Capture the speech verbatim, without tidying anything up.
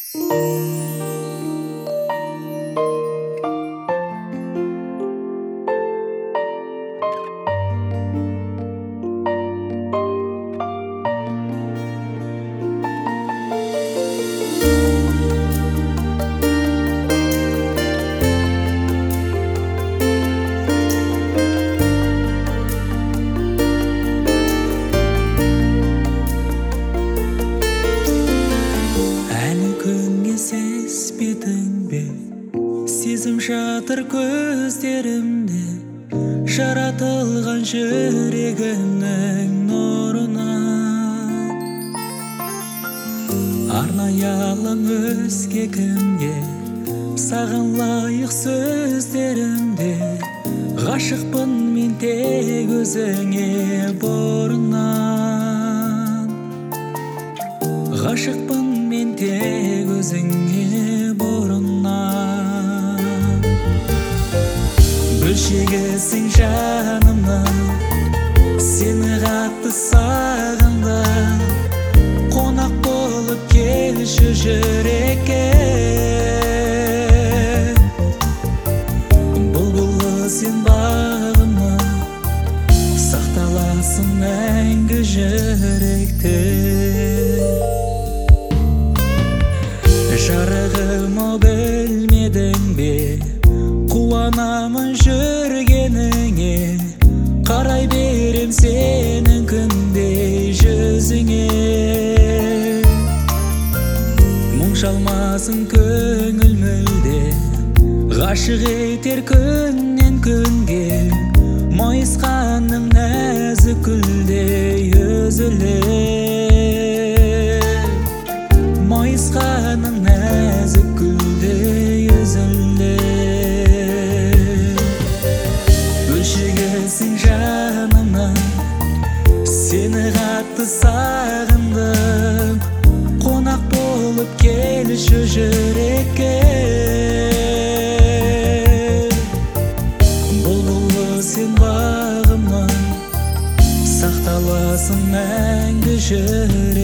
Сезім жатыр көздерімде, жаратылған жүрегімнің нұрынан. Арнаялым өзге кімге, саған лайық сөздерімде, ғашықпын мен тек өзіңе бұрыннан. Ғашықпын мен тек өзіңе бұрыннан. Бөлшегісің жанымның, сені қатты сағындым. Қонақ болып келші жүрекке, бұлбұлы сен бағымның, сақталасың мәңгі жүректе. Жарығым-ау, білмедің бе, қуанамын жүргеніңе, қарай берем сенің күндей жүзіңе. Мұң шалмасын көңіл мүлде, ғашық етер күннен күнге, майысқаның нәзік гүлдей үзілер. Майысқаның нәзік гүлдей үзілер. Бөлшегісің жанымның, сені қатты сағындым. Қонақ болып келші жүрекке, бұлбұлы сен бағымның, сақталасың мәңгі жүрекке.